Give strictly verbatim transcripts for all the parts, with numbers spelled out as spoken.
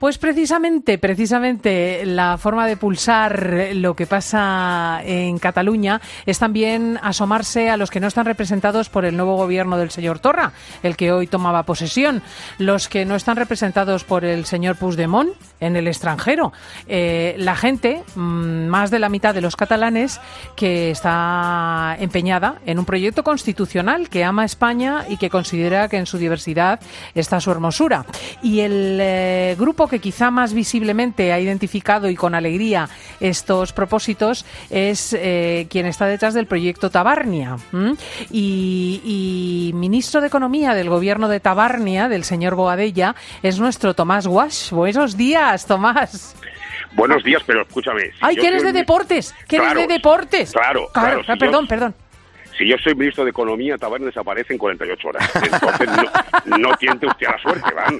Pues precisamente, precisamente la forma de pulsar lo que pasa en Cataluña es también asomarse a los que no están representados por el nuevo gobierno del señor Torra, el que hoy tomaba posesión, los que no están representados por el señor Puigdemont en el extranjero, eh, la gente, más de la mitad de los catalanes, que está empeñada en un proyecto constitucional que ama a España y que considera que en su diversidad está su hermosura. Y el eh, grupo que quizá más visiblemente ha identificado y con alegría estos propósitos es eh, quien está detrás del proyecto Tabarnia. ¿Mm? Y, y ministro de Economía del gobierno de Tabarnia, del señor Boadella, es nuestro Tomás Guasch. Buenos días, Tomás. Buenos días, pero escúchame. Si ¡Ay, que eres de deportes! ¡Que eres de deportes! Claro, claro. claro si perdón, yo, perdón. Si yo soy ministro de Economía, Tabarnia desaparece en cuarenta y ocho horas. Entonces no, no tiente usted a la suerte, ¿van?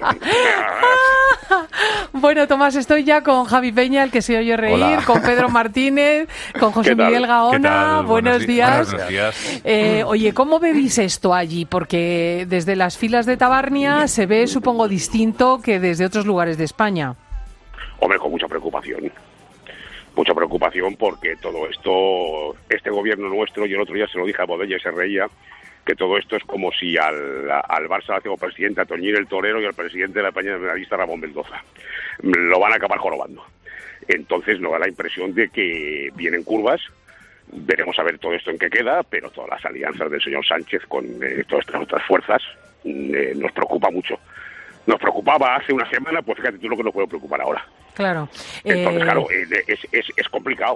Bueno, Tomás, estoy ya con Javi Peña, el que se oye reír, Hola. con Pedro Martínez, con José Miguel Gaona. Buenos días. Buenos días. Eh, oye, ¿cómo vivís esto allí? Porque desde las filas de Tabarnia se ve, supongo, distinto que desde otros lugares de España. Hombre, con mucha preocupación. Mucha preocupación porque todo esto, este gobierno nuestro, yo el otro día se lo dije a Bodella y se reía, que todo esto es como si al, al Barça le hacemos presidente a Toñín el Torero y al presidente de la España Nacionalista Ramón Mendoza. Lo van a acabar jorobando. Entonces nos da la impresión de que vienen curvas, veremos a ver todo esto en qué queda, pero todas las alianzas del señor Sánchez con eh, todas estas otras fuerzas eh, nos preocupa mucho. Nos preocupaba hace una semana, pues fíjate tú lo que nos puede preocupar ahora. Claro. Entonces, eh... claro, es, es, es complicado.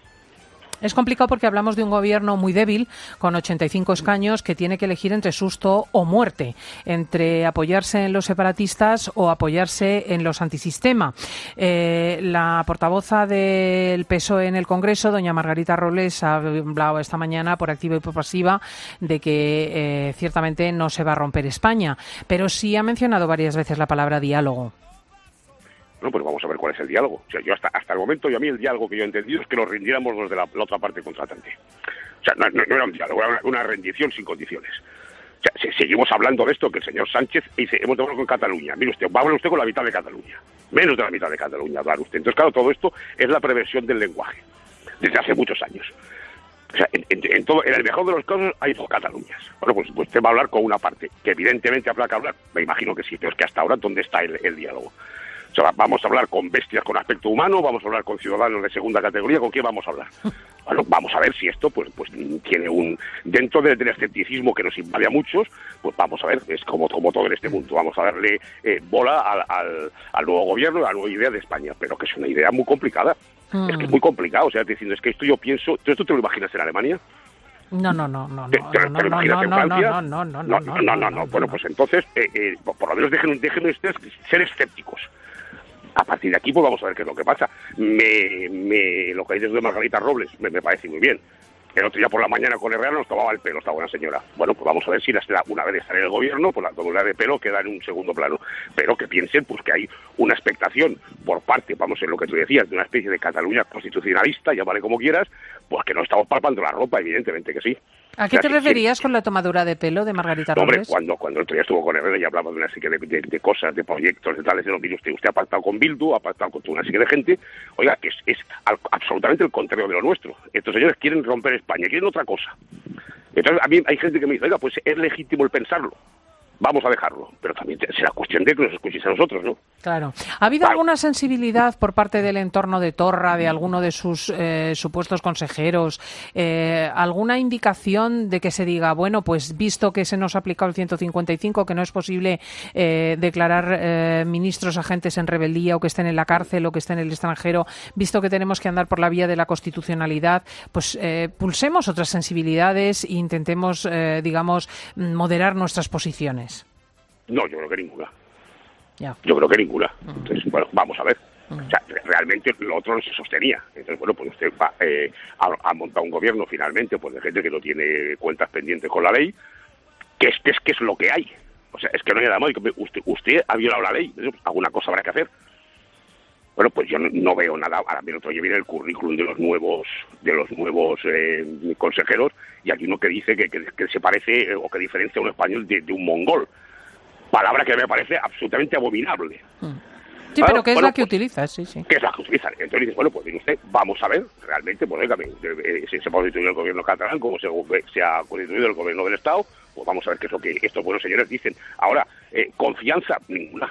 Es complicado porque hablamos de un gobierno muy débil, con ochenta y cinco escaños, que tiene que elegir entre susto o muerte, entre apoyarse en los separatistas o apoyarse en los antisistema. Eh, la portavoza del P S O E en el Congreso, doña Margarita Robles, ha hablado esta mañana por activa y por pasiva de que eh, ciertamente no se va a romper España, pero sí ha mencionado varias veces la palabra diálogo. Bueno, pues vamos a ver cuál es el diálogo. O sea, yo hasta hasta el momento, yo a mí el diálogo que yo he entendido es que nos rindiéramos los de la, la otra parte contratante. O sea, no, no, no era un diálogo, era una, una rendición sin condiciones. O sea, si, seguimos hablando de esto, que el señor Sánchez dice, hemos de hablar con Cataluña. Mire usted, va a hablar usted con la mitad de Cataluña. Menos de la mitad de Cataluña, hablar usted. Entonces, claro, todo esto es la perversión del lenguaje, desde hace muchos años. O sea, en, en, en, todo, en el mejor de los casos hay dos Cataluñas. Bueno, pues, pues usted va a hablar con una parte, que evidentemente habrá que hablar. Me imagino que sí, pero es que hasta ahora, ¿dónde está el, el diálogo? O sea, vamos a hablar con bestias con aspecto humano, vamos a hablar con ciudadanos de segunda categoría, ¿con quién vamos a hablar? Bueno, vamos a ver si esto pues pues tiene un... Dentro del, del escepticismo que nos invade a muchos, pues vamos a ver, es como, como todo en este mundo, vamos a darle eh, bola al, al, al nuevo gobierno, a la nueva idea de España, pero que es una idea muy complicada, mm. es que es muy complicado, o sea, diciendo, es que esto yo pienso, ¿tú esto te lo imaginas en Alemania? No, no, no, no, ¿Te, te, no, te lo imaginas no, en no, Francia? No, no, no, no, no, no, no, no. Bueno, pues entonces, eh, eh, por lo menos dejen, dejen ustedes ser escépticos. A partir de aquí, pues vamos a ver qué es lo que pasa. Me, me, lo que hay desde Margarita Robles me, me parece muy bien. El otro día por la mañana con Herrera nos tomaba el pelo esta buena señora. Bueno, pues vamos a ver si la, una vez de estar en el gobierno, pues la tomada de pelo queda en un segundo plano. Pero que piensen pues que hay una expectación por parte, vamos, en lo que tú decías, de una especie de Cataluña constitucionalista, llámale como quieras, pues que no estamos palpando la ropa, evidentemente que sí. ¿A qué o sea, te si, referías si, con la tomadura de pelo de Margarita no, Robles? Hombre, cuando, cuando el otro día estuvo con Herrera y hablaba de una serie de, de, de cosas, de proyectos, de tales, de mire usted, usted ha pactado con Bildu, ha pactado con una serie de gente, oiga, que es, es al, absolutamente el contrario de lo nuestro. Estos señores quieren romper España, quieren otra cosa. Entonces, a mí hay gente que me dice, oiga, pues es legítimo el pensarlo. Vamos a dejarlo, pero también será cuestión de que nos escuchéis a nosotros, ¿no? Claro. ¿Ha habido claro. alguna sensibilidad por parte del entorno de Torra, de alguno de sus eh, supuestos consejeros, eh, alguna indicación de que se diga, bueno, pues visto que se nos ha aplicado el ciento cincuenta y cinco, que no es posible eh, declarar eh, ministros agentes en rebeldía o que estén en la cárcel o que estén en el extranjero, visto que tenemos que andar por la vía de la constitucionalidad, pues eh, pulsemos otras sensibilidades e intentemos, eh, digamos, moderar nuestras posiciones? No, yo creo que ninguna. Yeah. Yo creo que ninguna. Entonces, bueno, vamos a ver. O sea, realmente lo otro no se sostenía. Entonces, bueno, pues usted va, eh, ha, ha montado un gobierno finalmente pues de gente que no tiene cuentas pendientes con la ley, que es que es, que es lo que hay. O sea, es que no hay nada más. Usted, usted ha violado la ley. Alguna cosa habrá que hacer. Bueno, pues yo no, no veo nada. Ahora bien, otro día viene el currículum de los nuevos de los nuevos eh, consejeros y hay uno que dice que, que, que se parece eh, o que diferencia a un español de, de un mongol. Palabra que me parece absolutamente abominable. Mm. Sí, ¿Ah? pero que es bueno, la que pues, utiliza, sí, sí. Que es la que utilizan. Entonces dices, bueno, pues dice usted, vamos a ver, realmente, pues venga, si se ha constituido el gobierno catalán, como se, se ha constituido el gobierno del Estado, pues vamos a ver qué es lo que estos buenos señores dicen. Ahora, eh, confianza, ninguna.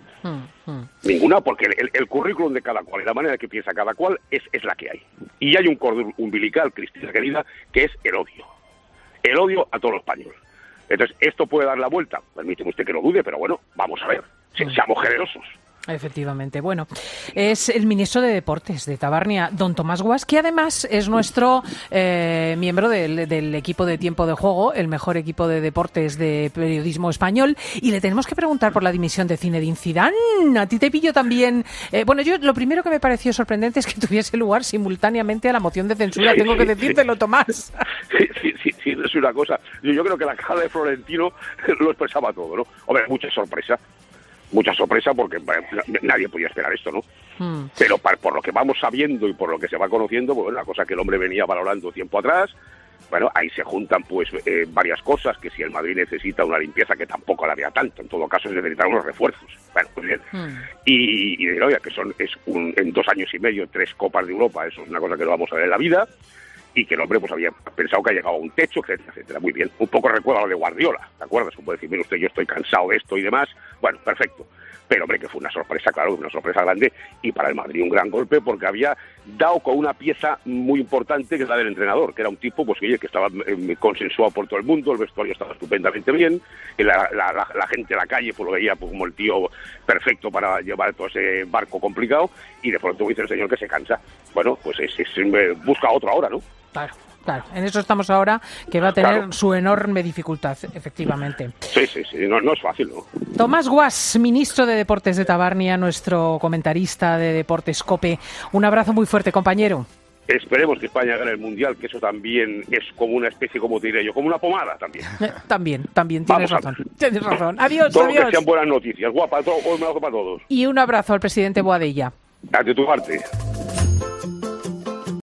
Mm, mm. Ninguna, porque el, el currículum de cada cual y la manera que piensa cada cual es, es la que hay. Y hay un cordón umbilical, Cristina querida, que es el odio. El odio a todo lo español. Entonces, ¿esto puede dar la vuelta? Permíteme usted que lo dude, pero bueno, vamos a ver. Se, seamos generosos. Efectivamente. Bueno, es el ministro de Deportes de Tabarnia, don Tomás Guas, que además es nuestro eh, miembro del, del equipo de Tiempo de Juego, el mejor equipo de deportes de periodismo español, y le tenemos que preguntar por la dimisión de Zinedine Zidane. A ti te pillo también. Eh, bueno, yo lo primero que me pareció sorprendente es que tuviese lugar simultáneamente a la moción de censura. Tengo que decírtelo, Tomás. Sí, sí, sí, sí, es una cosa. Yo, yo creo que la cara de Florentino lo expresaba todo, ¿no? Hombre, mucha sorpresa. Mucha sorpresa porque bueno, nadie podía esperar esto, ¿no? Mm. Pero para, por lo que vamos sabiendo y por lo que se va conociendo, pues la cosa que el hombre venía valorando tiempo atrás, bueno, ahí se juntan pues eh, varias cosas, que si el Madrid necesita una limpieza, que tampoco la había tanto, en todo caso se necesitan unos refuerzos. Bueno, pues bien. Mm. Y, y de oye, que son es un, en dos años y medio tres Copas de Europa, eso es una cosa que no vamos a ver en la vida, y que el hombre pues había pensado que ha llegado a un techo, etcétera, etcétera. Muy bien. Un poco recuerda lo de Guardiola, ¿te acuerdas? Puede decir, mire usted, yo estoy cansado de esto y demás. Bueno, perfecto. Pero, hombre, que fue una sorpresa, claro, una sorpresa grande, y para el Madrid un gran golpe, porque había dado con una pieza muy importante, que es la del entrenador, que era un tipo, pues, oye, que estaba eh, consensuado por todo el mundo, el vestuario estaba estupendamente bien, y la, la, la, la gente de la calle pues lo veía pues, como el tío perfecto para llevar todo ese barco complicado, y de pronto dice el señor que se cansa. Bueno, pues es, es, es, busca otro ahora, ¿no? Claro. Claro, en eso estamos ahora, que va a tener claro. su enorme dificultad, efectivamente. Sí, sí, sí, no, no es fácil, ¿no? Tomás Guas, ministro de Deportes de Tabarnia, nuestro comentarista de Deportes COPE. Un abrazo muy fuerte, compañero. Esperemos que España gane el Mundial, que eso también es como una especie, como te diré yo, como una pomada también. Eh, también, también, tienes Vamos razón. Tienes razón. Adiós, todo adiós. Que sean buenas noticias. Guapa, todo, un abrazo para todos. Y un abrazo al presidente Boadella. De tu parte.